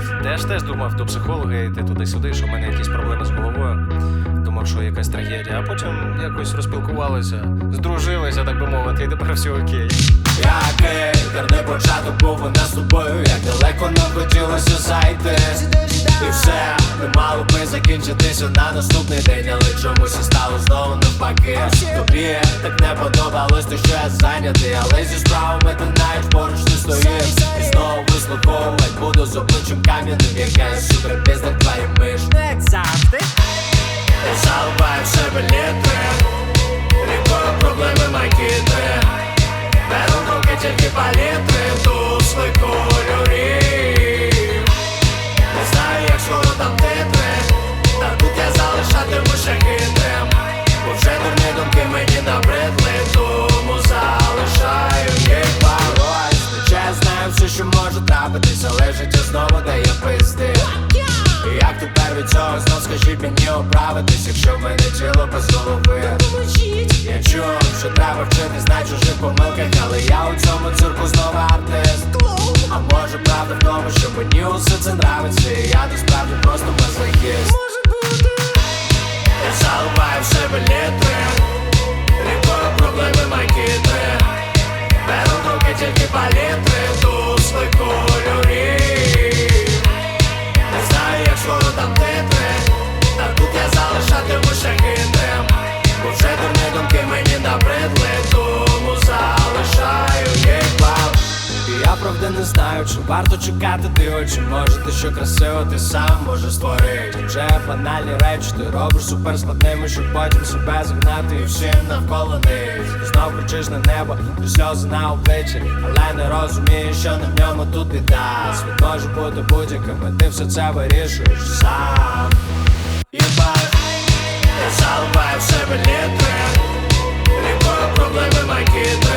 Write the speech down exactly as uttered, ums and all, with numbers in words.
Та я ж теж думав до психолога йти туди-сюди, що в мене якісь проблеми з головою. Думав, що якась трагедія, а потім якось розпілкувалися, здружилися, так би мовити, і тепер все окей. Який гарний початок був у нас з тобою, як далеко нам хотілося зайти. І все не мало би закінчитися на наступний день, але чомусь і стало знову навпаки. Тобі так не подобалось, то що я зайнятий, але зі справами ти навіть поруч не стоїш. І знову вислуховувать буду з обличчям кам'яним, яке суперпізник твоїй миш. Як завжди. Я заливаю в себе літри, лікую проблеми макіти. Беру в руки тільки палітри, тусли кольорів. Не знаю, як скоро там титри, та тут я залишатимуся хитрим. Бо вже дурні думки мені набридли, тому залишаю їх порой. Хоча я знаю все, що може трапитись, але життя знову дає пизди. І як тепер від цього знов скажіть мені оправитись, якщо в мене тіло без голови. Я чув, що треба вчитись на чужих помилках, але я у цьому цирку знову артист. А може правда в тому, що мені усе це нравиться, і я насправді просто мазохіст. Я заливаю в себе літри, лікую проблеми макіти. Беру в руки тільки палітри, тусли кольорів. Не знаю, як скоро там титри, та тут я залишатимуся хитрим. Бо вже дурні думки мені набридли, тому залишаю їх вам. І я правда не знаю, чи варто чекати диво, чи може ти що красиво ти сам можеш створити. Вже банальні речі ти робиш супер складними, щоб потім себе загнати і всім навколо них. І знов кричиш на небо, і сльози на обличчі, але не розумієш, що на ньому тут біда. Світ може бути будь-яким, і ти все це вирішуєш сам. Єбать, я заливаю в себе літри, лікую проблеми макіти.